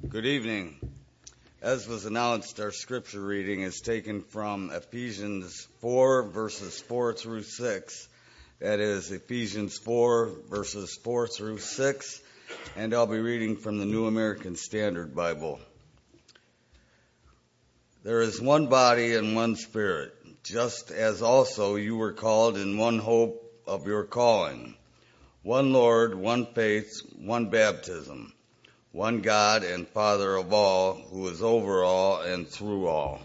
Good evening. As was announced, our scripture reading is taken from Ephesians 4, verses 4 through 6. That is Ephesians 4, verses 4 through 6, and I'll be reading from the New American Standard Bible. There is one body and one Spirit, just as also you were called in one hope of your calling. One Lord, one faith, one baptism, one God and Father of all, who is over all and through all.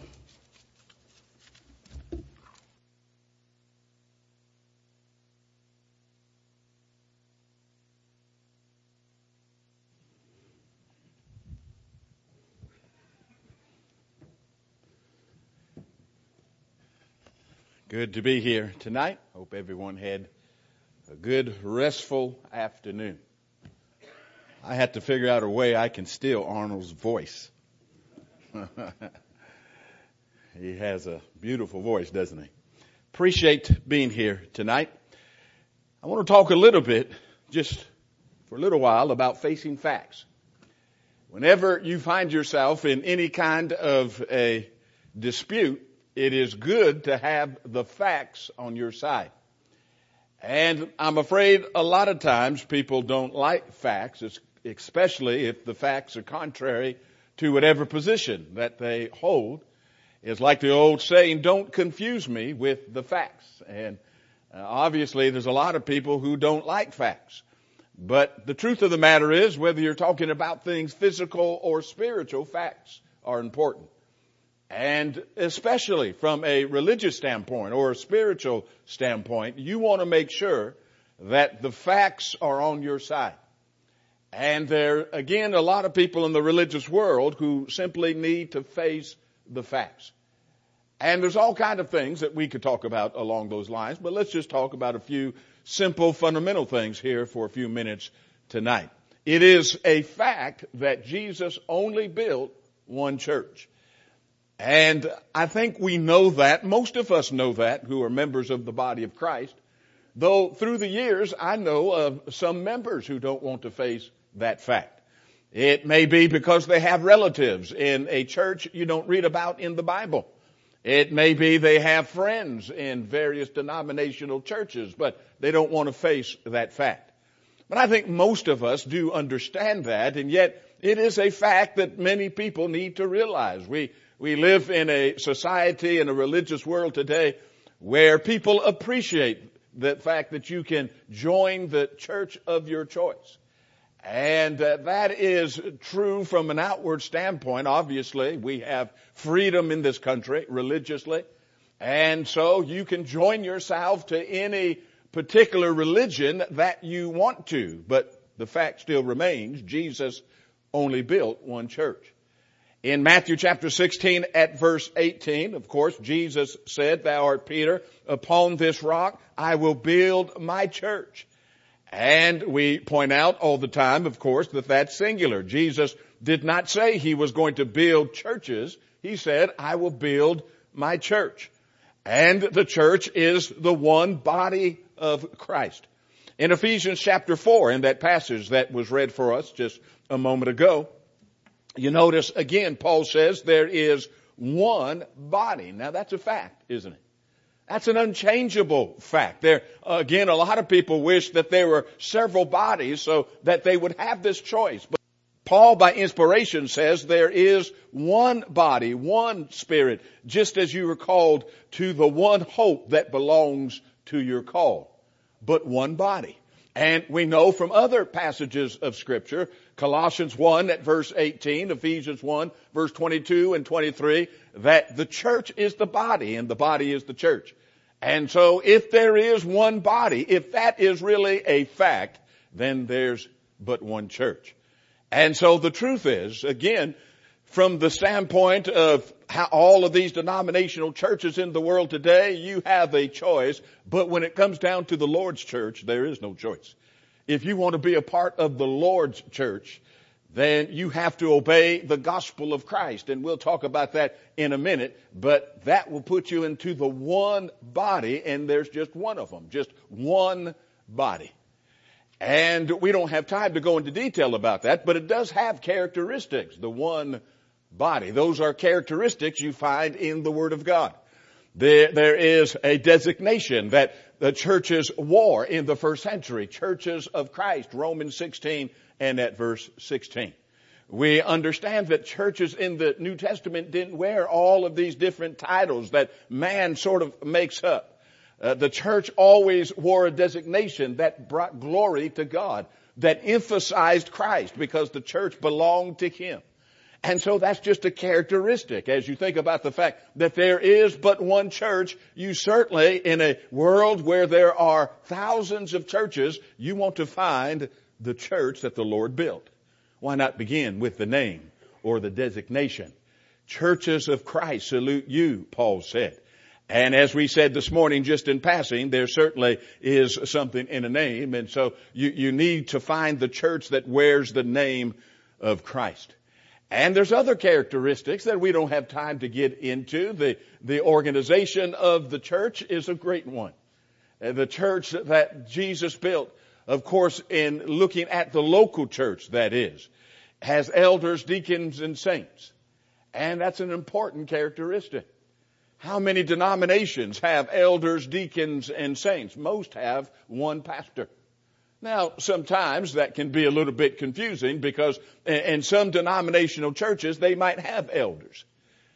Good to be here tonight. Hope everyone had a good, restful afternoon. I had to figure out a way I can steal Arnold's voice. He has a beautiful voice, doesn't he? Appreciate being here tonight. I want to talk a little bit, just for a little while, about facing facts. Whenever you find yourself in any kind of a dispute, it is good to have the facts on your side. And I'm afraid a lot of times people don't like facts, especially if the facts are contrary to whatever position that they hold. It's like the old saying, don't confuse me with the facts. And obviously there's a lot of people who don't like facts. But the truth of the matter is, whether you're talking about things physical or spiritual, facts are important. And especially from a religious standpoint or a spiritual standpoint, you want to make sure that the facts are on your side. And there are, again, a lot of people in the religious world who simply need to face the facts. And there's all kinds of things that we could talk about along those lines, but let's just talk about a few simple, fundamental things here for a few minutes tonight. It is a fact that Jesus only built one church. And I think we know that. Most of us know that who are members of the body of Christ. Though through the years, I know of some members who don't want to face that fact. It may be because they have relatives in a church you don't read about in the Bible. It may be they have friends in various denominational churches, but they don't want to face that fact. But I think most of us do understand that, and yet it is a fact that many people need to realize. We live in a society, in a religious world today, where people appreciate the fact that you can join the church of your choice. And that is true from an outward standpoint. Obviously, we have freedom in this country religiously. And so you can join yourself to any particular religion that you want to. But the fact still remains, Jesus only built one church. In Matthew chapter 16 at verse 18, of course, Jesus said, "Thou art Peter, upon this rock I will build my church." And we point out all the time, of course, that that's singular. Jesus did not say he was going to build churches. He said, "I will build my church." And the church is the one body of Christ. In Ephesians chapter 4, in that passage that was read for us just a moment ago, you notice again, Paul says there is one body. Now that's a fact, isn't it? That's an unchangeable fact. There, again, a lot of people wish that there were several bodies so that they would have this choice. But Paul, by inspiration, says there is one body, one Spirit, just as you were called to the one hope that belongs to your call. But one body. And we know from other passages of Scripture, Colossians 1 at verse 18, Ephesians 1 verse 22 and 23, that the church is the body and the body is the church. And so if there is one body, if that is really a fact, then there's but one church. And so the truth is, again, from the standpoint of how all of these denominational churches in the world today, you have a choice. But when it comes down to the Lord's church, there is no choice. If you want to be a part of the Lord's church, then you have to obey the gospel of Christ. And we'll talk about that in a minute. But that will put you into the one body, and there's just one of them, just one body. And we don't have time to go into detail about that, but it does have characteristics, the one body. Those are characteristics you find in the Word of God. There is a designation that the churches wore in the first century, churches of Christ, Romans 16 and at verse 16. We understand that churches in the New Testament didn't wear all of these different titles that man sort of makes up. The church always wore a designation that brought glory to God, that emphasized Christ because the church belonged to Him. And so that's just a characteristic. As you think about the fact that there is but one church, you certainly, in a world where there are thousands of churches, you want to find the church that the Lord built. Why not begin with the name or the designation? Churches of Christ salute you, Paul said. And as we said this morning, just in passing, there certainly is something in a name. And so you need to find the church that wears the name of Christ. And there's other characteristics that we don't have time to get into. The organization of the church is a great one. The church that Jesus built, of course, in looking at the local church, that is, has elders, deacons, and saints. And that's an important characteristic. How many denominations have elders, deacons, and saints? Most have one pastor. Now, sometimes that can be a little bit confusing because in some denominational churches, they might have elders.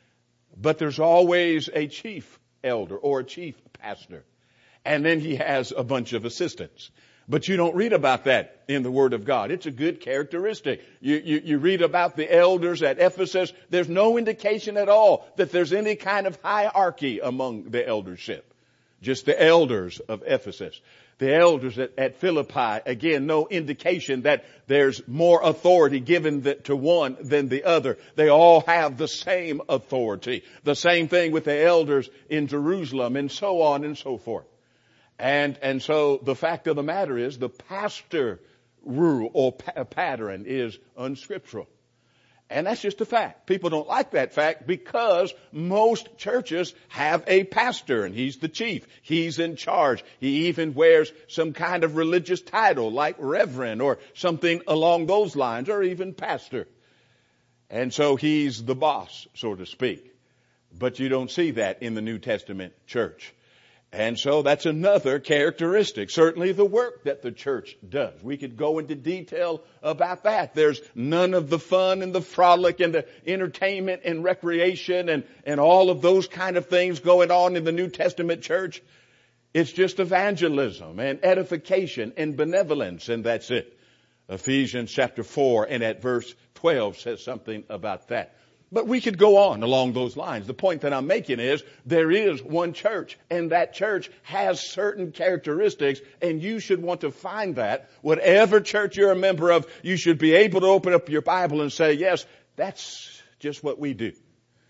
But there's always a chief elder or a chief pastor. And then he has a bunch of assistants. But you don't read about that in the Word of God. It's a good characteristic. You read about the elders at Ephesus. There's no indication at all that there's any kind of hierarchy among the eldership. Just the elders of Ephesus. The elders at Philippi, again, no indication that there's more authority given to one than the other. They all have the same authority. The same thing with the elders in Jerusalem and so on and so forth. And so the fact of the matter is the pastor rule or pattern is unscriptural. And that's just a fact. People don't like that fact because most churches have a pastor and he's the chief. He's in charge. He even wears some kind of religious title like reverend or something along those lines, or even pastor. And so he's the boss, so to speak. But you don't see that in the New Testament church. And so that's another characteristic. Certainly the work that the church does. We could go into detail about that. There's none of the fun and the frolic and the entertainment and recreation and all of those kind of things going on in the New Testament church. It's just evangelism and edification and benevolence, and that's it. Ephesians chapter 4 and at verse 12 says something about that. But we could go on along those lines. The point that I'm making is there is one church, and that church has certain characteristics, and you should want to find that. Whatever church you're a member of, you should be able to open up your Bible and say, yes, that's just what we do.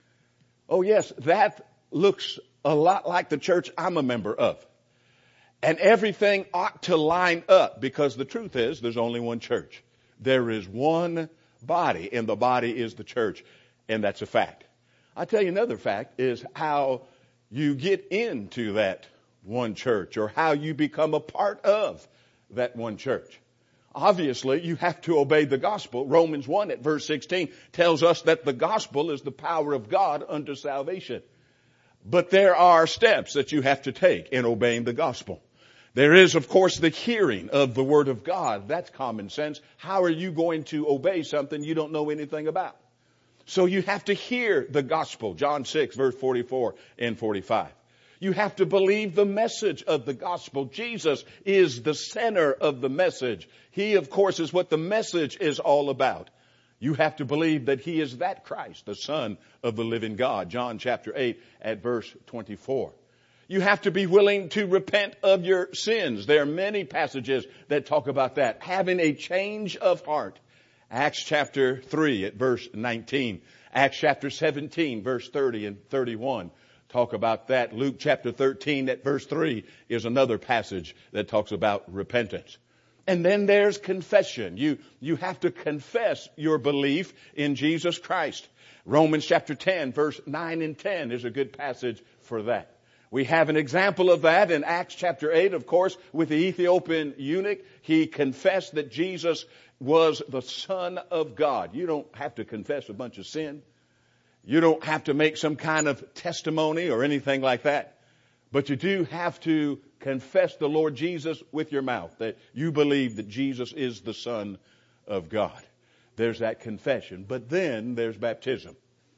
Oh, yes, that looks a lot like the church I'm a member of. And everything ought to line up because the truth is there's only one church. There is one body, and the body is the church. And that's a fact. I tell you another fact is how you get into that one church or how you become a part of that one church. Obviously, you have to obey the gospel. Romans 1 at verse 16 tells us that the gospel is the power of God unto salvation. But there are steps that you have to take in obeying the gospel. There is, of course, the hearing of the word of God. That's common sense. How are you going to obey something you don't know anything about? So you have to hear the gospel, John 6, verse 44 and 45. You have to believe the message of the gospel. Jesus is the center of the message. He, of course, is what the message is all about. You have to believe that He is that Christ, the Son of the living God, John chapter 8 at verse 24. You have to be willing to repent of your sins. There are many passages that talk about that. Having a change of heart. Acts chapter 3 at verse 19. Acts chapter 17 verse 30 and 31 talk about that. Luke chapter 13 at verse 3 is another passage that talks about repentance. And then there's confession. You have to confess your belief in Jesus Christ. Romans chapter 10 verse 9 and 10 is a good passage for that. We have an example of that in Acts chapter 8, of course, with the Ethiopian eunuch. He confessed that Jesus was the Son of God. You don't have to confess a bunch of sin. You don't have to make some kind of testimony or anything like that. But you do have to confess the Lord Jesus with your mouth, that you believe that Jesus is the Son of God. There's that confession. But then there's baptism.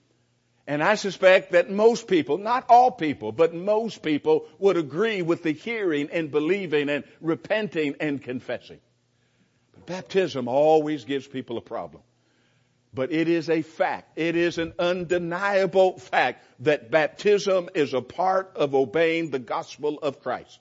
And I suspect that most people, not all people, but most people would agree with the hearing and believing and repenting and confessing. But baptism always gives people a problem. But it is a fact. It is an undeniable fact that baptism is a part of obeying the gospel of Christ.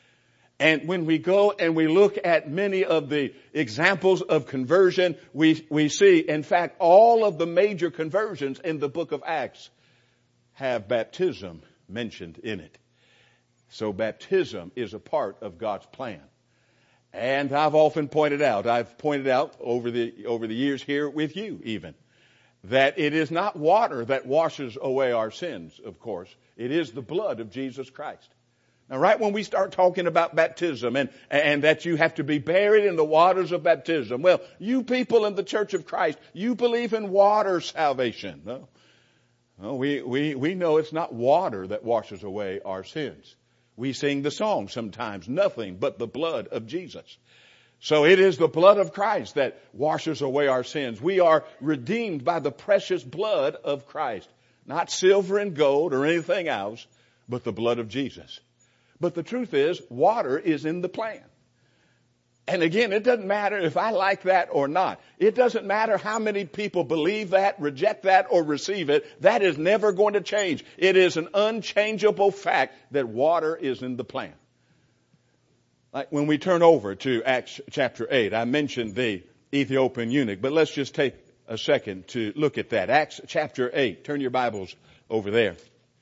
And when we go and we look at many of the examples of conversion, we see, in fact, all of the major conversions in the book of Acts have baptism mentioned in it. So baptism is a part of God's plan. And I've pointed out over the years here with you even, that it is not water that washes away our sins, of course. It is the blood of Jesus Christ. Now, right when we start talking about baptism and that you have to be buried in the waters of baptism, well, you people in the Church of Christ, you believe in water salvation. No, we know it's not water that washes away our sins. We sing the song sometimes, nothing but the blood of Jesus. So it is the blood of Christ that washes away our sins. We are redeemed by the precious blood of Christ. Not silver and gold or anything else, but the blood of Jesus. But the truth is, water is in the plan. And again, it doesn't matter if I like that or not. It doesn't matter how many people believe that, reject that, or receive it. That is never going to change. It is an unchangeable fact that water is in the plan. Like when we turn over to Acts chapter 8, I mentioned the Ethiopian eunuch, but let's just take a second to look at that. Acts chapter 8. Turn your Bibles over there.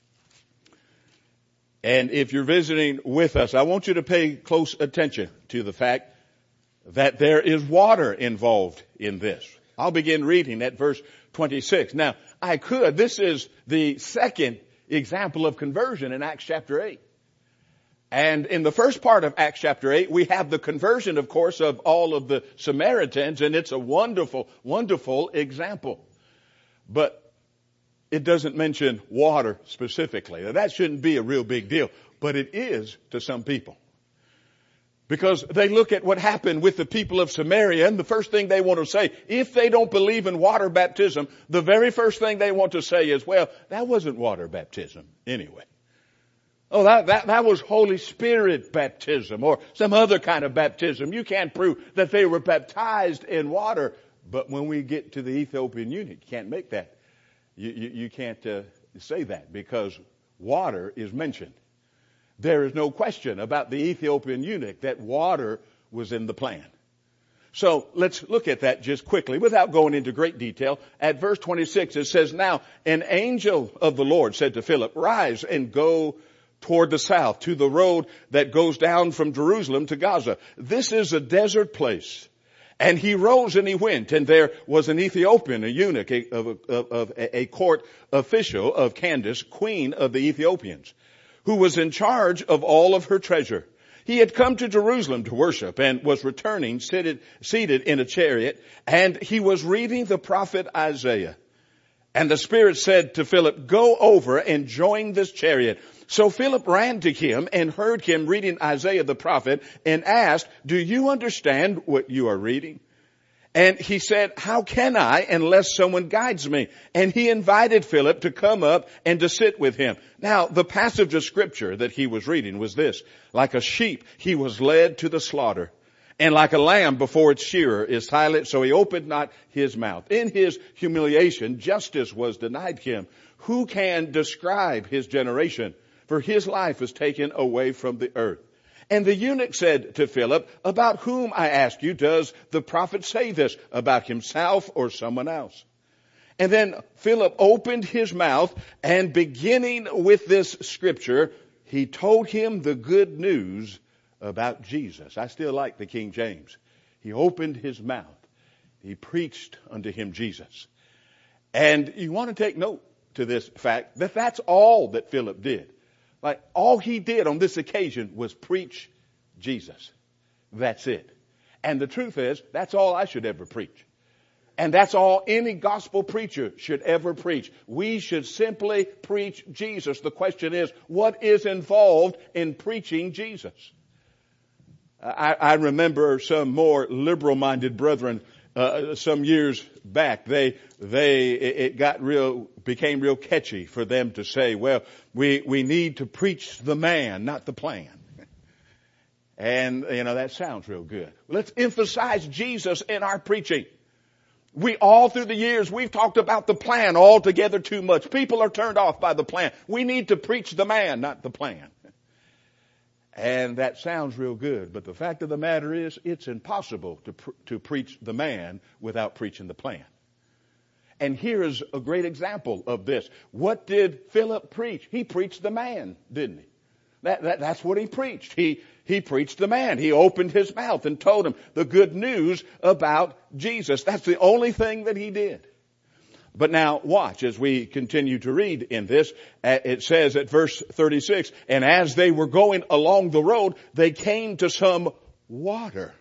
And if you're visiting with us, I want you to pay close attention to the fact that there is water involved in this. I'll begin reading at verse 26. Now, this is the second example of conversion in Acts chapter 8. And in the first part of Acts chapter 8, we have the conversion, of course, of all of the Samaritans, and it's a wonderful, wonderful example. But it doesn't mention water specifically. Now, that shouldn't be a real big deal, but it is to some people. Because they look at what happened with the people of Samaria, and the first thing they want to say, if they don't believe in water baptism, the very first thing they want to say is, well, that wasn't water baptism anyway. Oh, that was Holy Spirit baptism or some other kind of baptism. You can't prove that they were baptized in water. But when we get to the Ethiopian eunuch, you can't make that. You can't say that because water is mentioned. There is no question about the Ethiopian eunuch that water was in the plan. So let's look at that just quickly without going into great detail. At verse 26 it says, now an angel of the Lord said to Philip, rise and go toward the south to the road that goes down from Jerusalem to Gaza. This is a desert place. And he rose and he went, and there was an Ethiopian, a eunuch of a court official of Candace, queen of the Ethiopians, who was in charge of all of her treasure. He had come to Jerusalem to worship and was returning seated in a chariot, and he was reading the prophet Isaiah. And the Spirit said to Philip, go over and join this chariot. So Philip ran to him and heard him reading Isaiah the prophet and asked, do you understand what you are reading? And he said, how can I unless someone guides me? And he invited Philip to come up and to sit with him. Now, the passage of scripture that he was reading was this: like a sheep, he was led to the slaughter. And like a lamb before its shearer is silent, so he opened not his mouth. In his humiliation, justice was denied him. Who can describe his generation? For his life is taken away from the earth. And the eunuch said to Philip, about whom, I ask you, does the prophet say this? About himself or someone else? And then Philip opened his mouth, and beginning with this scripture, he told him the good news about Jesus. I still like the King James. He opened his mouth. He preached unto him Jesus. And you want to take note to this fact that that's all that Philip did. Like, all he did on this occasion was preach Jesus. That's it. And the truth is, that's all I should ever preach. And that's all any gospel preacher should ever preach. We should simply preach Jesus. The question is, what is involved in preaching Jesus? I remember some more liberal-minded brethren some years back. It became real catchy for them to say, well, we need to preach the man, not the plan. And, that sounds real good. Let's emphasize Jesus in our preaching. We all through the years, we've talked about the plan altogether too much. People are turned off by the plan. We need to preach the man, not the plan. And that sounds real good. But the fact of the matter is, it's impossible to preach the man without preaching the plan. And here is a great example of this. What did Philip preach? He preached the man, didn't he? That's what he preached. He preached the man. He opened his mouth and told him the good news about Jesus. That's the only thing that he did. But now watch as we continue to read in this. It says at verse 36, and as they were going along the road, they came to some water.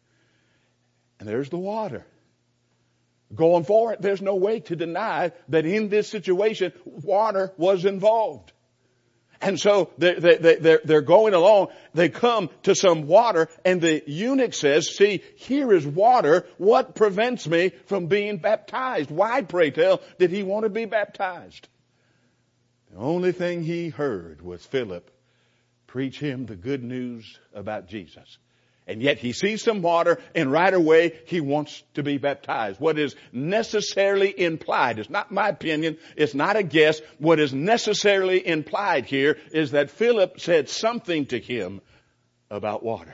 And there's the water. Going forward, there's no way to deny that in this situation, water was involved. And so they're going along. They come to some water, and the eunuch says, see, here is water. What prevents me from being baptized? Why, pray tell, did he want to be baptized? The only thing he heard was Philip preach him the good news about Jesus. And yet he sees some water, and right away he wants to be baptized. What is necessarily implied, it's not my opinion, it's not a guess. What is necessarily implied here is that Philip said something to him about water.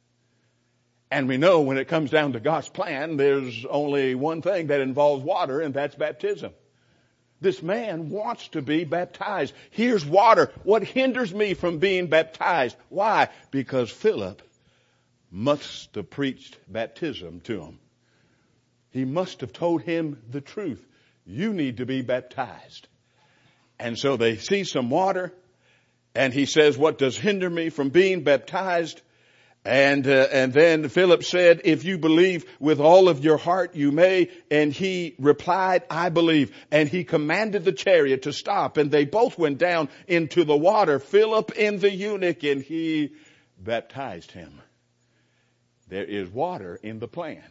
And we know when it comes down to God's plan, there's only one thing that involves water, and that's baptism. This man wants to be baptized. Here's water. What hinders me from being baptized? Why? Because Philip must have preached baptism to him. He must have told him the truth. You need to be baptized. And so they see some water, and he says, what does hinder me from being baptized? And then Philip said, if you believe with all of your heart, you may. And he replied, I believe. And he commanded the chariot to stop, and they both went down into the water, Philip and the eunuch, and he baptized him. There is water in the plan.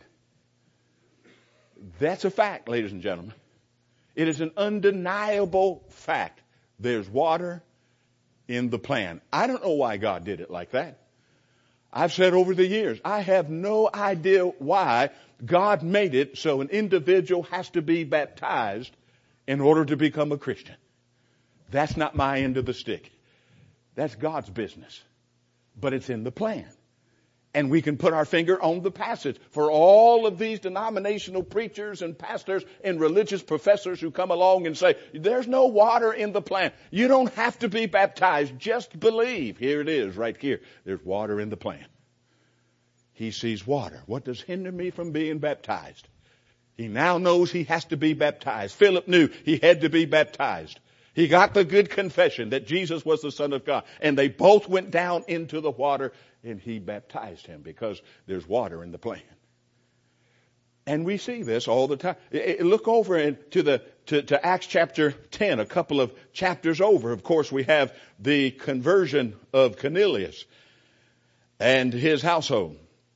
That's a fact, ladies and gentlemen. It is an undeniable fact. There's water in the plan. I don't know why God did it like that. I've said over the years, I have no idea why God made it so an individual has to be baptized in order to become a Christian. That's not my end of the stick. That's God's business. But it's in the plan. And we can put our finger on the passage. For all of these denominational preachers and pastors and religious professors who come along and say, there's no water in the plan. You don't have to be baptized. Just believe. Here it is right here. There's water in the plan. He sees water. What does hinder me from being baptized? He now knows he has to be baptized. Philip knew he had to be baptized. He got the good confession that Jesus was the Son of God. And they both went down into the water, and he baptized him because there's water in the plan. And we see this all the time. Look over to Acts chapter 10, a couple of chapters over. Of course, we have the conversion of Cornelius and his household.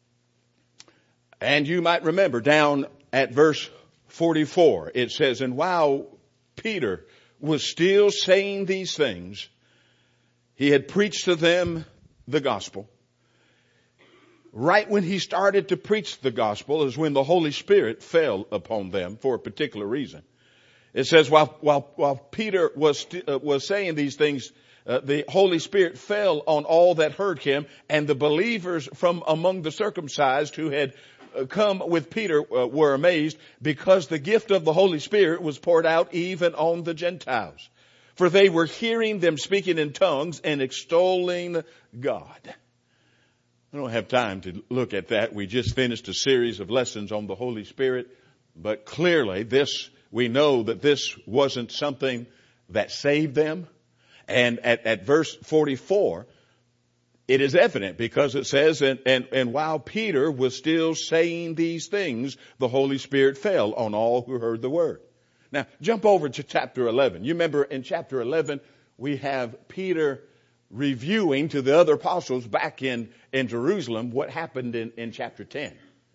And you might remember down at verse 44, it says, and while Peter was still saying these things, he had preached to them the gospel. Right when he started to preach the gospel is when the Holy Spirit fell upon them for a particular reason. It says while Peter was saying these things, the Holy Spirit fell on all that heard him, and the believers from among the circumcised who had come with Peter were amazed, because the gift of the Holy Spirit was poured out even on the Gentiles. For they were hearing them speaking in tongues and extolling God. I don't have time to look at that. We just finished a series of lessons on the Holy Spirit. But clearly we know that this wasn't something that saved them. And at verse 44, it is evident because it says, and while Peter was still saying these things, the Holy Spirit fell on all who heard the word. Now, jump over to chapter 11. You remember in chapter 11, we have Peter reviewing to the other apostles back in Jerusalem what happened in chapter 10.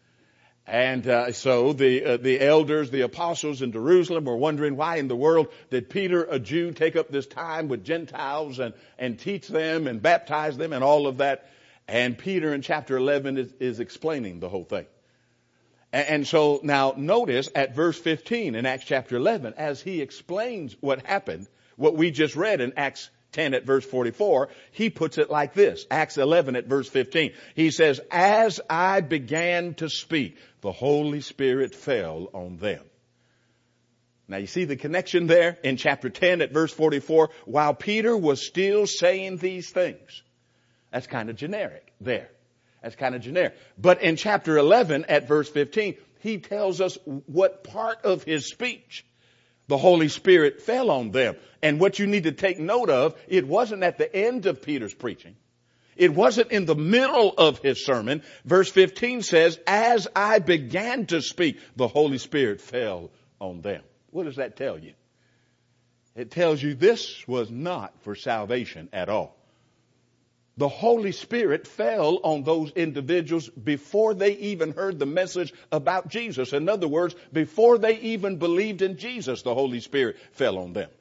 And so the elders, the apostles in Jerusalem were wondering why in the world did Peter, a Jew, take up this time with Gentiles and teach them and baptize them and all of that. And Peter in chapter 11 is explaining the whole thing. And so now notice at verse 15 in Acts chapter 11, as he explains what happened, what we just read in Acts 10 at verse 44, he puts it like this. Acts 11 at verse 15. He says, as I began to speak, the Holy Spirit fell on them. Now you see the connection there in chapter 10 at verse 44. While Peter was still saying these things. That's kind of generic there. That's kind of generic. But in chapter 11 at verse 15, he tells us what part of his speech the Holy Spirit fell on them. And what you need to take note of, it wasn't at the end of Peter's preaching. It wasn't in the middle of his sermon. Verse 15 says, as I began to speak, the Holy Spirit fell on them. What does that tell you? It tells you this was not for salvation at all. The Holy Spirit fell on those individuals before they even heard the message about Jesus. In other words, before they even believed in Jesus, the Holy Spirit fell on them.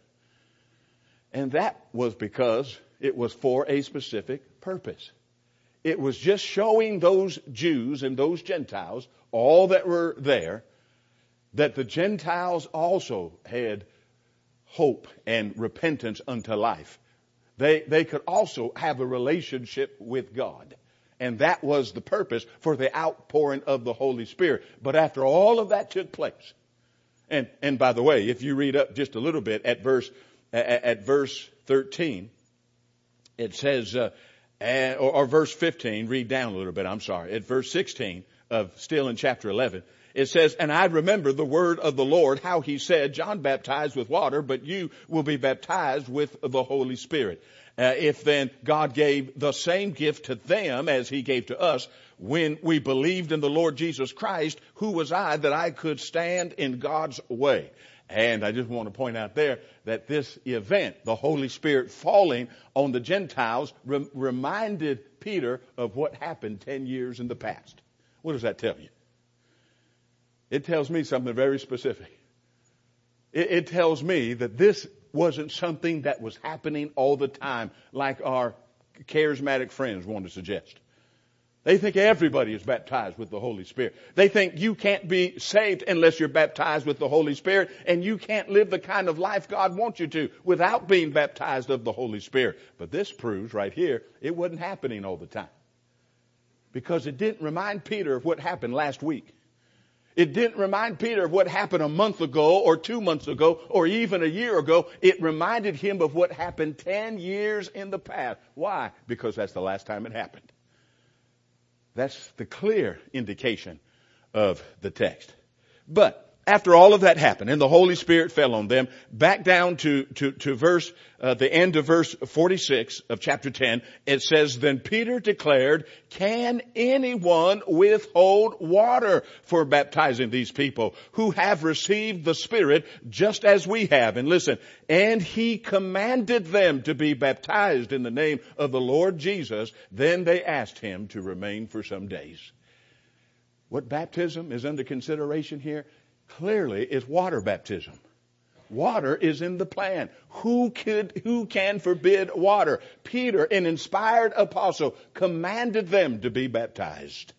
And that was because it was for a specific purpose. It was just showing those Jews and those Gentiles, all that were there, that the Gentiles also had hope and repentance unto life. They could also have a relationship with God. And that was the purpose for the outpouring of the Holy Spirit. But after all of that took place, and by the way, if you read up just a little bit at verse 13, it says, or verse 15, read down a little bit, I'm sorry. At verse 16 of still in chapter 11, it says, and I remember the word of the Lord, how he said, John baptized with water, but you will be baptized with the Holy Spirit. If then God gave the same gift to them as he gave to us when we believed in the Lord Jesus Christ, who was I that I could stand in God's way? And I just want to point out there that this event, the Holy Spirit falling on the Gentiles, reminded Peter of what happened 10 years in the past. What does that tell you? It tells me something very specific. It tells me that this wasn't something that was happening all the time like our charismatic friends want to suggest. They think everybody is baptized with the Holy Spirit. They think you can't be saved unless you're baptized with the Holy Spirit, and you can't live the kind of life God wants you to without being baptized of the Holy Spirit. But this proves right here it wasn't happening all the time. Because it didn't remind Peter of what happened last week. It didn't remind Peter of what happened a month ago or 2 months ago or even a year ago. It reminded him of what happened 10 years in the past. Why? Because that's the last time it happened. That's the clear indication of the text. But after all of that happened and the Holy Spirit fell on them, back down to verse, the end of verse 46 of chapter 10, it says, then Peter declared, can anyone withhold water for baptizing these people who have received the Spirit just as we have? And listen, and he commanded them to be baptized in the name of the Lord Jesus. Then they asked him to remain for some days. What baptism is under consideration here? Clearly, it's water baptism. Water is in the plan. Who can forbid water? Peter, an inspired apostle, commanded them to be baptized.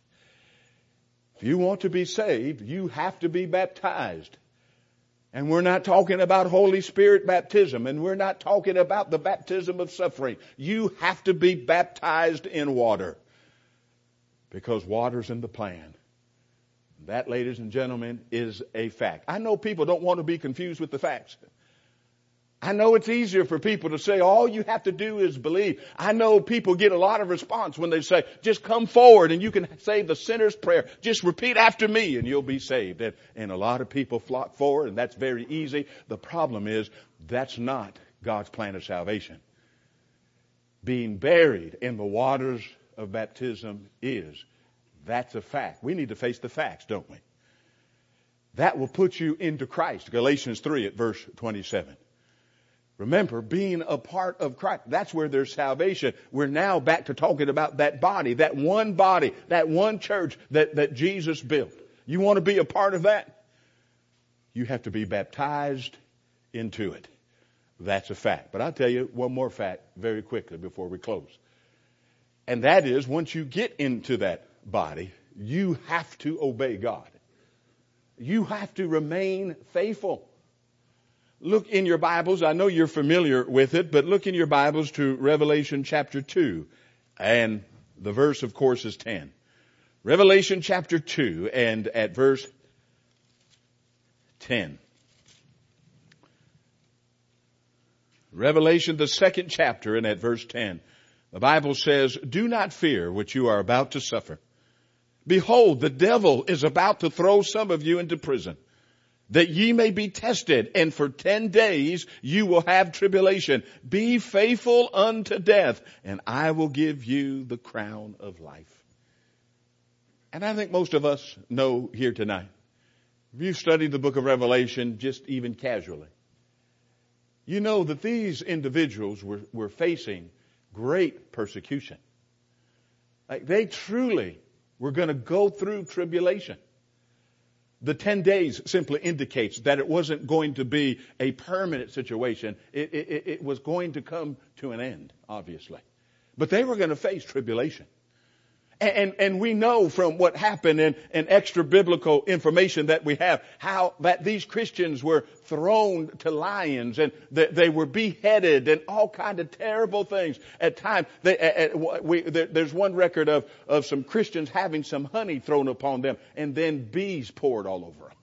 If you want to be saved, you have to be baptized. And we're not talking about Holy Spirit baptism, and we're not talking about the baptism of suffering. You have to be baptized in water. Because water's in the plan. That, ladies and gentlemen, is a fact. I know people don't want to be confused with the facts. I know it's easier for people to say, all you have to do is believe. I know people get a lot of response when they say, just come forward and you can say the sinner's prayer. Just repeat after me and you'll be saved. And a lot of people flock forward, and that's very easy. The problem is that's not God's plan of salvation. being buried in the waters of baptism is. That's a fact. We need to face the facts, don't we? That will put you into Christ. Galatians 3 at verse 27. Remember, being a part of Christ, that's where there's salvation. We're now back to talking about that body, that one church that Jesus built. You want to be a part of that? You have to be baptized into it. That's a fact. But I'll tell you one more fact very quickly before we close. And that is, once you get into that body, you have to obey God. You have to remain faithful. Look in your Bibles. I know you're familiar with it, but look in your Bibles to Revelation chapter 2. And the verse, of course, is 10. Revelation chapter 2 and at verse 10. Revelation, the second chapter, and at verse 10. The Bible says, "Do not fear what you are about to suffer. Behold, the devil is about to throw some of you into prison, that ye may be tested, and for 10 days you will have tribulation. Be faithful unto death, and I will give you the crown of life." And I think most of us know here tonight, if you've studied the book of Revelation just even casually, you know that these individuals were facing great persecution. Like they truly were going to go through tribulation. The 10 days simply indicates that it wasn't going to be a permanent situation. It was going to come to an end, obviously. But they were going to face tribulation. And we know from what happened and extra biblical information that we have, how that these Christians were thrown to lions and they were beheaded and all kind of terrible things. At times, there's one record of some Christians having some honey thrown upon them and then bees poured all over them.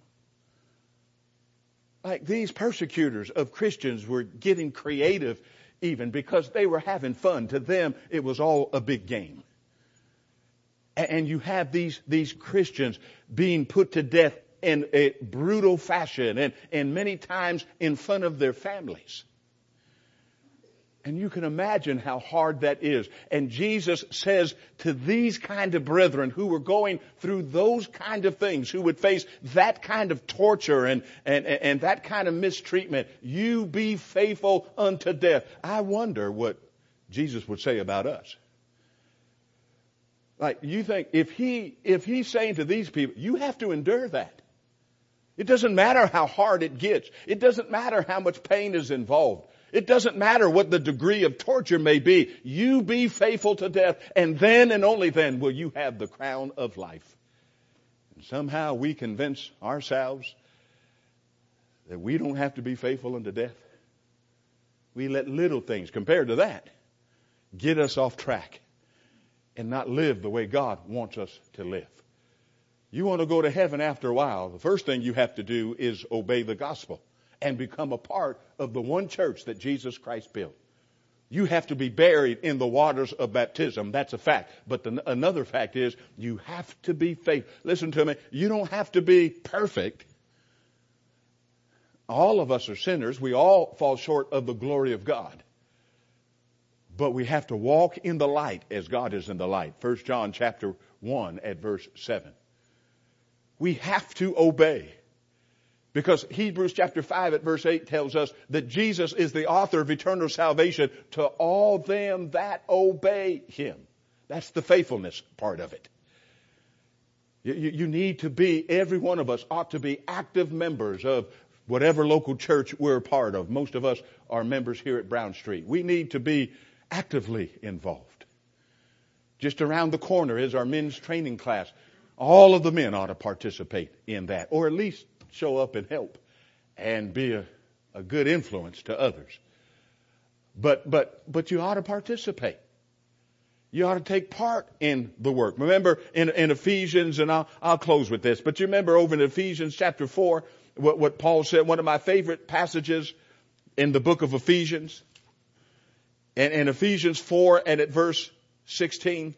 Like these persecutors of Christians were getting creative even because they were having fun. To them, it was all a big game. And you have these Christians being put to death in a brutal fashion and many times in front of their families. And you can imagine how hard that is. And Jesus says to these kind of brethren who were going through those kind of things, who would face that kind of torture and that kind of mistreatment, you be faithful unto death. I wonder what Jesus would say about us. Like, you think, if he's saying to these people, you have to endure that. It doesn't matter how hard it gets. It doesn't matter how much pain is involved. It doesn't matter what the degree of torture may be. You be faithful to death, and then and only then will you have the crown of life. And somehow we convince ourselves that we don't have to be faithful unto death. We let little things, compared to that, get us off track and not live the way God wants us to live. You want to go to heaven after a while, the first thing you have to do is obey the gospel and become a part of the one church that Jesus Christ built. You have to be buried in the waters of baptism. That's a fact. But another fact is you have to be faithful. Listen to me. You don't have to be perfect. All of us are sinners. We all fall short of the glory of God. But we have to walk in the light as God is in the light. 1 John chapter 1 at verse 7. We have to obey. Because Hebrews chapter 5 at verse 8 tells us that Jesus is the author of eternal salvation to all them that obey him. That's the faithfulness part of it. You need to be, every one of us ought to be active members of whatever local church we're a part of. Most of us are members here at Brown Street. We need to be actively involved. Just around the corner is our men's training class. All of the men ought to participate in that, or at least show up and help and be a good influence to others. But you ought to participate. You ought to take part in the work. Remember in Ephesians, and I'll close with this, but you remember over in Ephesians chapter 4, what Paul said, one of my favorite passages in the book of Ephesians. And in Ephesians 4 and at verse 16,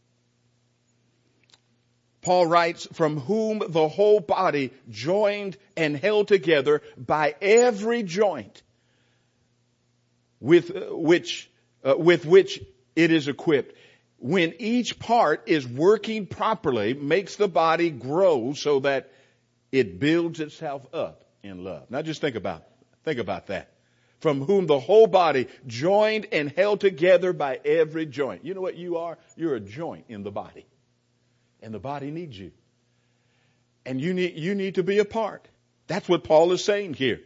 Paul writes, "From whom the whole body joined and held together by every joint with which it is equipped. When each part is working properly, makes the body grow so that it builds itself up in love. Now just think about that. From whom the whole body, joined and held together by every joint. You know what you are? You're a joint in the body. And the body needs you. And you need to be a part. That's what Paul is saying here.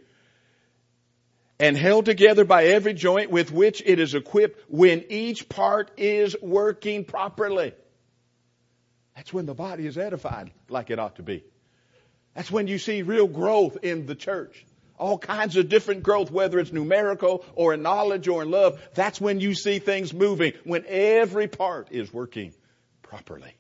And held together by every joint with which it is equipped when each part is working properly. That's when the body is edified like it ought to be. That's when you see real growth in the church. All kinds of different growth, whether it's numerical or in knowledge or in love. That's when you see things moving, when every part is working properly.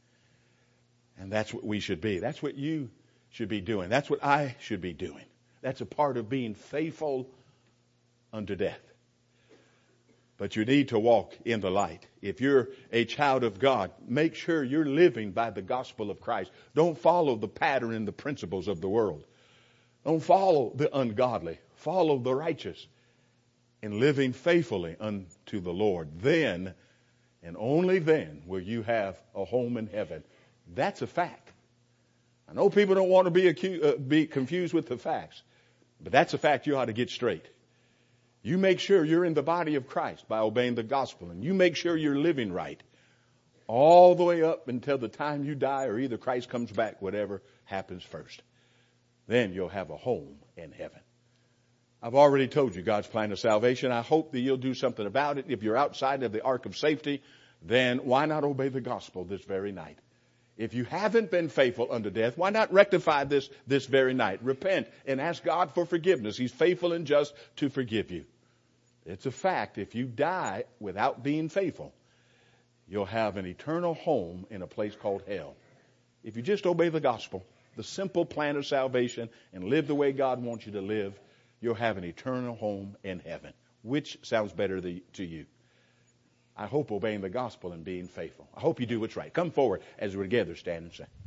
And that's what we should be. That's what you should be doing. That's what I should be doing. That's a part of being faithful unto death. But you need to walk in the light. If you're a child of God, make sure you're living by the gospel of Christ. Don't follow the pattern and the principles of the world. Don't follow the ungodly. Follow the righteous in living faithfully unto the Lord. Then, and only then, will you have a home in heaven. That's a fact. I know people don't want to be confused with the facts, but that's a fact you ought to get straight. You make sure you're in the body of Christ by obeying the gospel, and you make sure you're living right all the way up until the time you die or either Christ comes back, whatever happens first. Then you'll have a home in heaven. I've already told you God's plan of salvation. I hope that you'll do something about it. If you're outside of the ark of safety, then why not obey the gospel this very night? If you haven't been faithful unto death, why not rectify this very night? Repent and ask God for forgiveness. He's faithful and just to forgive you. It's a fact. If you die without being faithful, you'll have an eternal home in a place called hell. If you just obey the gospel, the simple plan of salvation, and live the way God wants you to live, you'll have an eternal home in heaven. Which sounds better to you? I hope obeying the gospel and being faithful. I hope you do what's right. Come forward as we together stand and sing.